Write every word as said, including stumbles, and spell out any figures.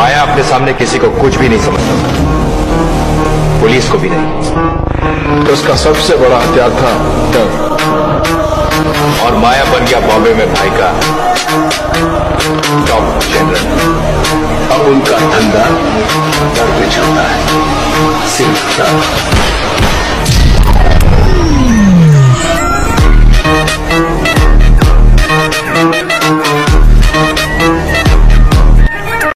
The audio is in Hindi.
माया अपने सामने किसी को कुछ भी नहीं समझता था, पुलिस को भी नहीं। तो उसका सबसे बड़ा हथियार था डर, और माया बन गया बॉम्बे में भाई का टॉप जनरल। अब उनका धंधा डर पे चलता है, सिर्फ डर।